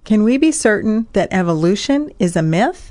Can we be certain that evolution is a myth?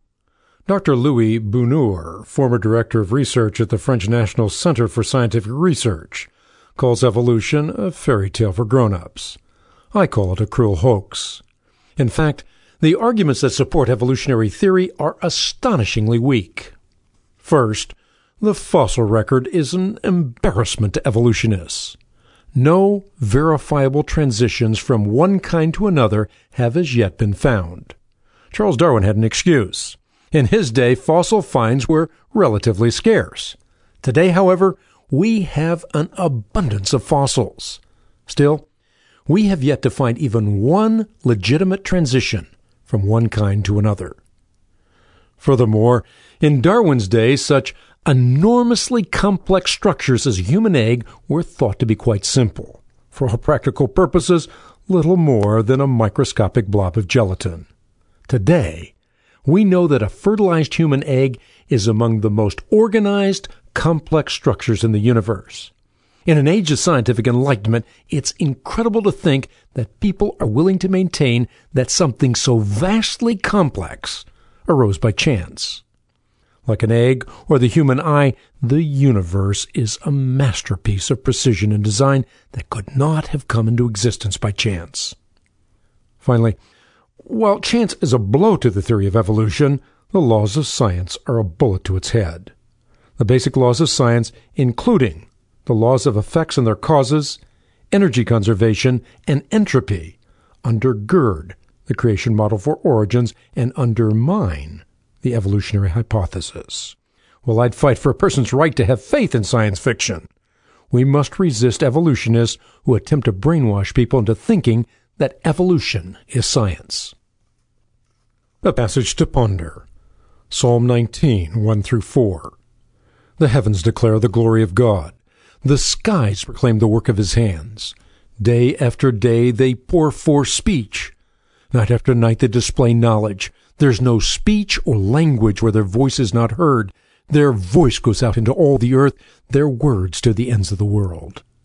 Dr. Louis Bonneur, former director of research at the French National Center for Scientific Research, calls evolution a fairy tale for grown-ups. I call it a cruel hoax. In fact, the arguments that support evolutionary theory are astonishingly weak. First, the fossil record is an embarrassment to evolutionists. No verifiable transitions from one kind to another have as yet been found. Charles Darwin had an excuse. In his day, fossil finds were relatively scarce. Today, however, we have an abundance of fossils. Still, we have yet to find even one legitimate transition from one kind to another. Furthermore, in Darwin's day, such enormously complex structures as a human egg were thought to be quite simple. For all practical purposes, little more than a microscopic blob of gelatin. Today, we know that a fertilized human egg is among the most organized, complex structures in the universe. In an age of scientific enlightenment, it's incredible to think that people are willing to maintain that something so vastly complex arose by chance. Like an egg or the human eye, the universe is a masterpiece of precision and design that could not have come into existence by chance. Finally, while chance is a blow to the theory of evolution, the laws of science are a bullet to its head. The basic laws of science, including the laws of effects and their causes, energy conservation, and entropy, undergird the creation model for origins and undermine the evolutionary hypothesis. Well, I'd fight for a person's right to have faith in science fiction. We must resist evolutionists who attempt to brainwash people into thinking that evolution is science. A passage to ponder. Psalm 19, 1 through 4. The heavens declare the glory of God. The skies proclaim the work of his hands. Day after day they pour forth speech. Night after night they display knowledge. There's no speech or language where their voice is not heard. Their voice goes out into all the earth, their words to the ends of the world.